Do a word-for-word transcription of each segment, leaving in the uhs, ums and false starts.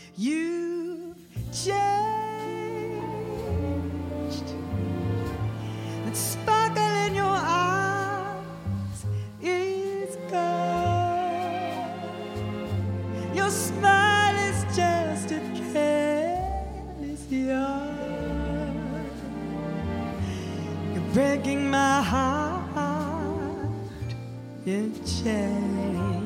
You've changed. That sparkle in your eyes is gone. Your smile is just a careless yarn. You're breaking my heart. You've changed.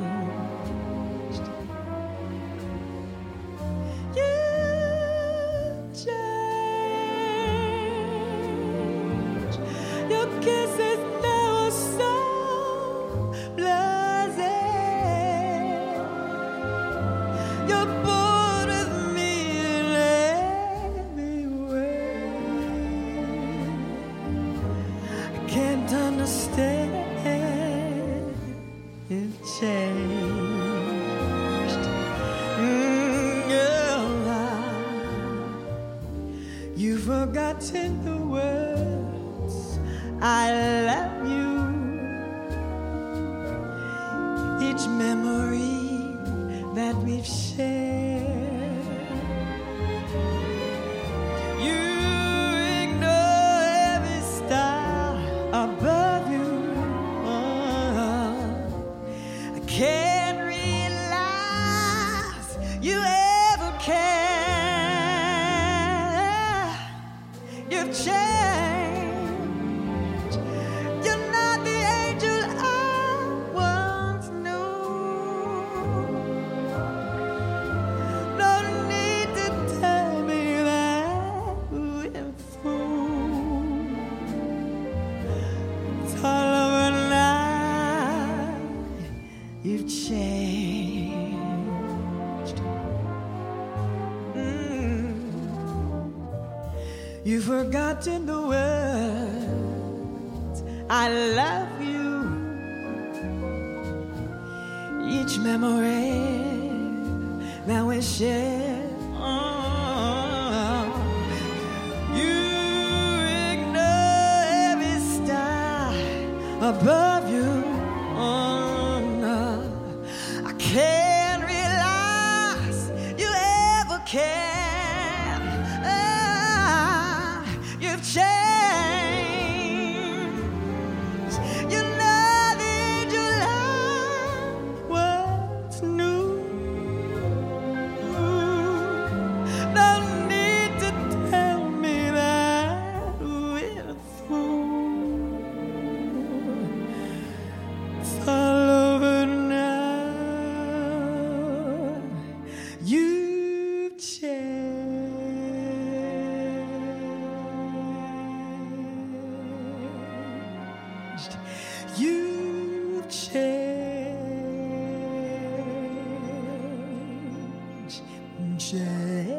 Forgotten the words I love you. Each memory that we've shared. You ignore every star above you. Oh, I can't realize you ever cared. You've changed. You're not the angel I once knew. No need to tell me that we're through. It's all over now. You've changed. Mm. You've forgotten the words I love you. Each memory that we share. Oh, you ignore every star above you. Oh, no, I can't realize you ever cared. You've changed. You're not the angel I once knew. No need to tell me that we're through. It's all over now. You've changed. You've changed, changed.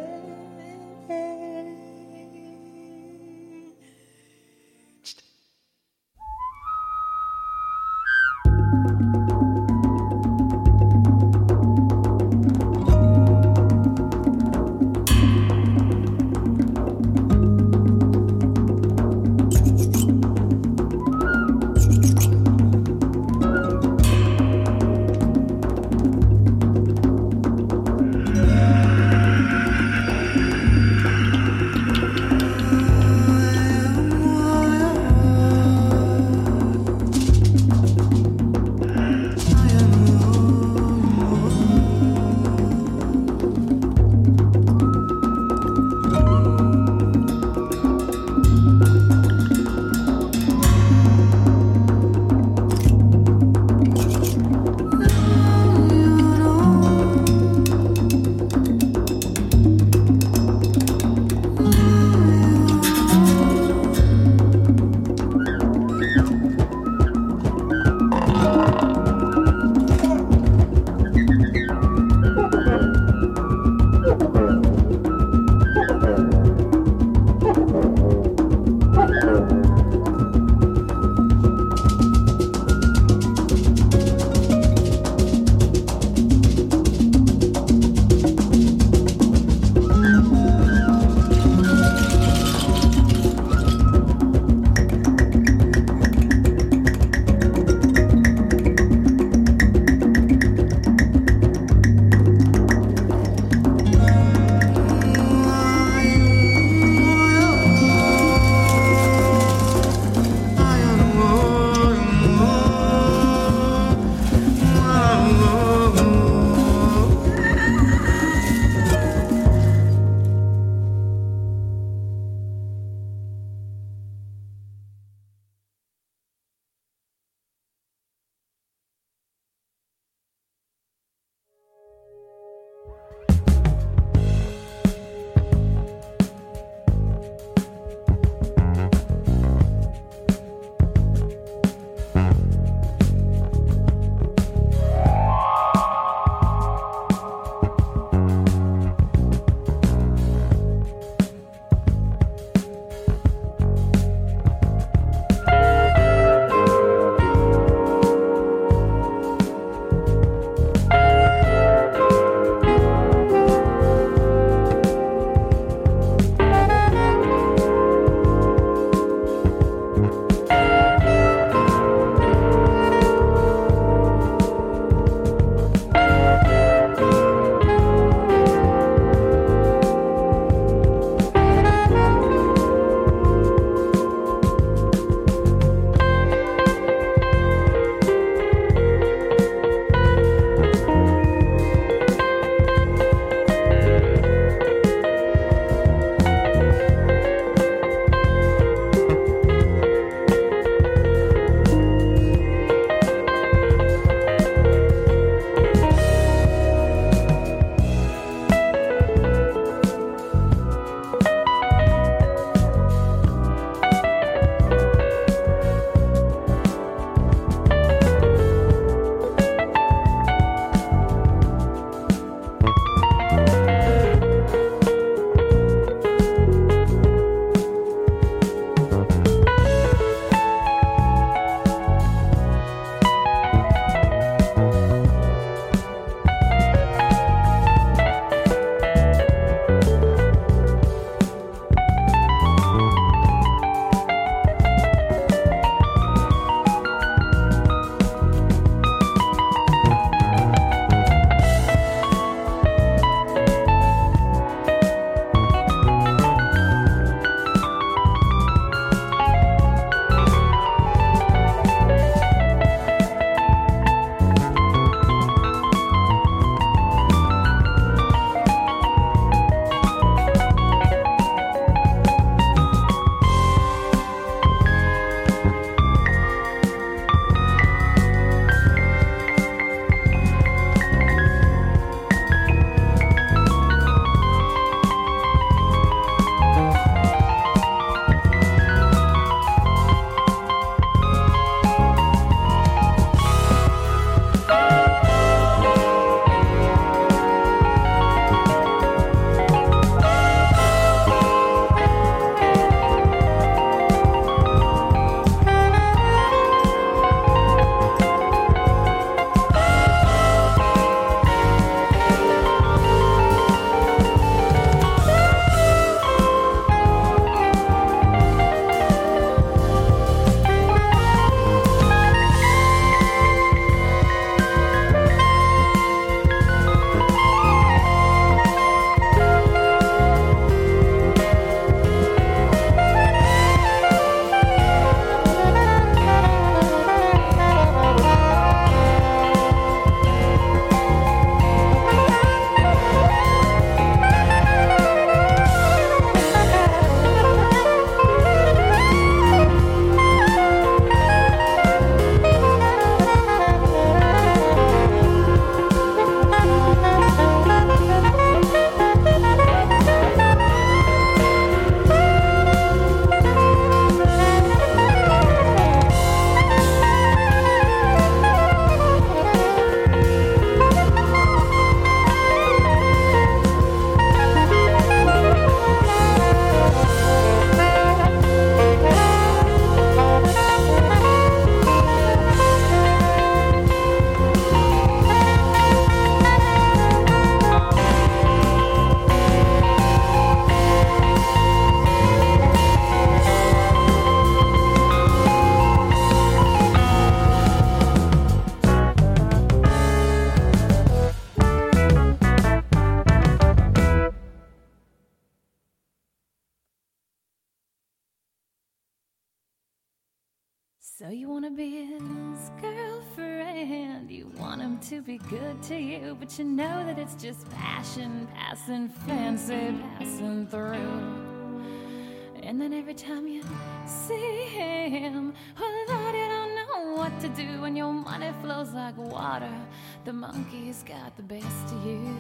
So you wanna be his girlfriend, you want him to be good to you, but you know that it's just passion passing, fancy passing through. And then every time you see him, well Lord, you don't know what to do, and your money flows like water. The monkey's got the best of you.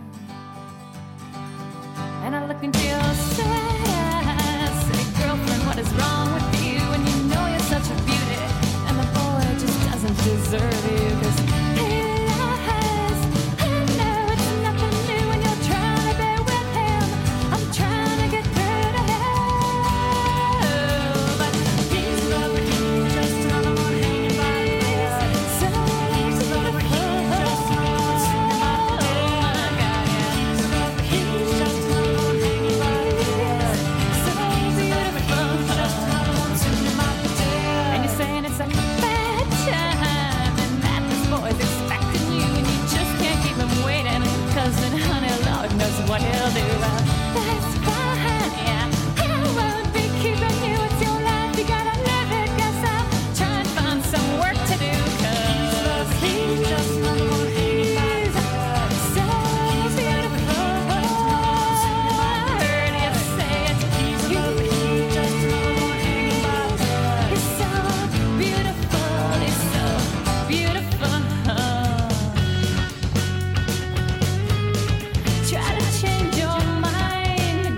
And I look into your eyes, say, girlfriend, what is wrong with you? And you know you're such a beauty, and the boy just doesn't deserve you. 'Cause he lies, I know it's nothing new, and you're trying to be with him. I'm trying to get through to him, but he's loving you, just another one hanging by the wrist. So he's loving you, just another one sitting by the wrist. Oh my God, yeah. He's just another one hanging by the wrist. So beautiful, just another one sitting by the wrist. And you're saying it's a bad time, and that this boy's expecting you, and you just can't keep him waiting. 'Cause then, honey, Lord knows what he'll do. Well, that's fine, yeah. I won't be keeping you. It's your life, you gotta live it. Guess I'll try and find some work to do. 'Cause he's just another one hanging by the wrist. So beautiful. I heard you say it. He's just another one hanging by the wrist. He's so beautiful. He's so beautiful. Try to change your mind,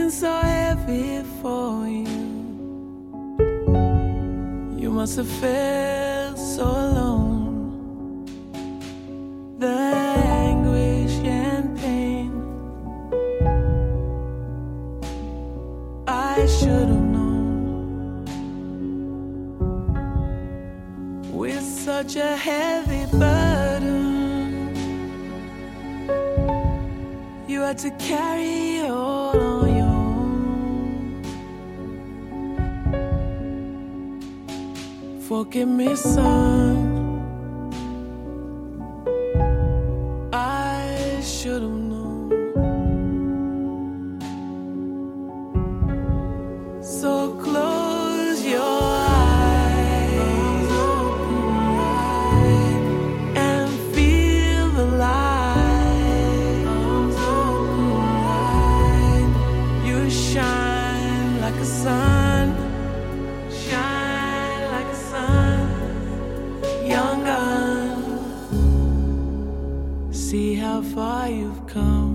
been so heavy for you. You must have felt so alone. The anguish and pain, I should have known. With such a heavy burden, you had to carry it all on your own. Forgive me, son, I should have known. So close your eyes, open wide, and feel the light. Open wide. You shine like a sun, shine like a sun, young gun. See how far you've come.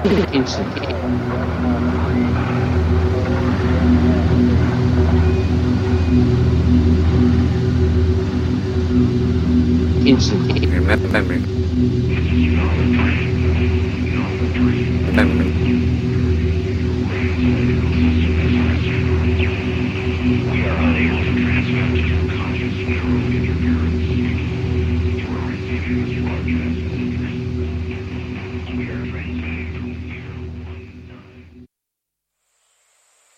因此，因此， remember